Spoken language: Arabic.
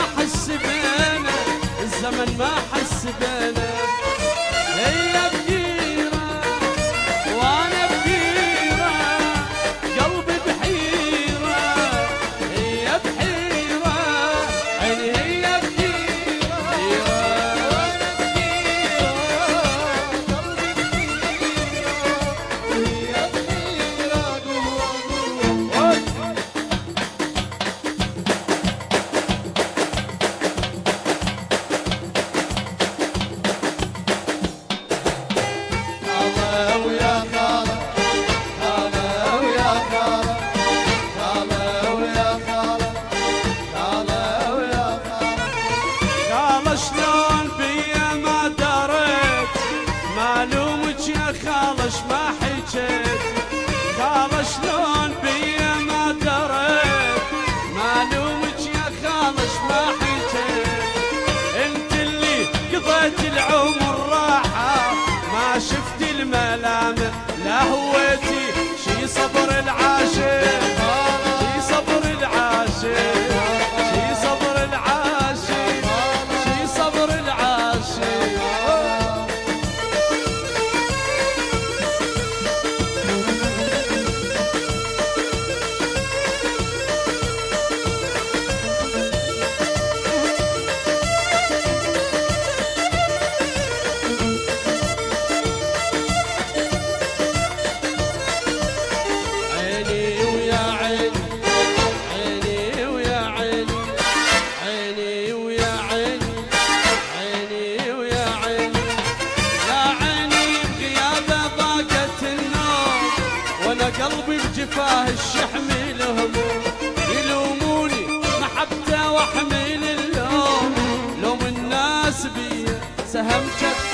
حس بينا، الزمن ما حس بينا. هي بحيرة وانا بحيرة، قلبي بحيرة. هي بحيرة عيني، هي بحيرة وانا بحيرة، قلبي بحيرة. هي بحيرة جوا جوا. شلون بيا ما دريت، معلومك يا خالش ما حكيت. خالش شلون بيا ما دريت، معلومك يا خالش ما حكيت. انت اللي قضيت العمر راحة، ما شفت الملامح لهويتي. شي صبر العاشق، شي صبر العاشق، شي صبر العاشق، شي صبر العاشق. عيني ويا عيني، عيني ويا عيني، عيني ويا عيني، عيني ويا عيني. يا عيني بغيابه ضاقت النوم، وانا قلبي بجفاه الشحمل هموم. يلوموني محبته واحمل اللوم، لوم الناس بي سهم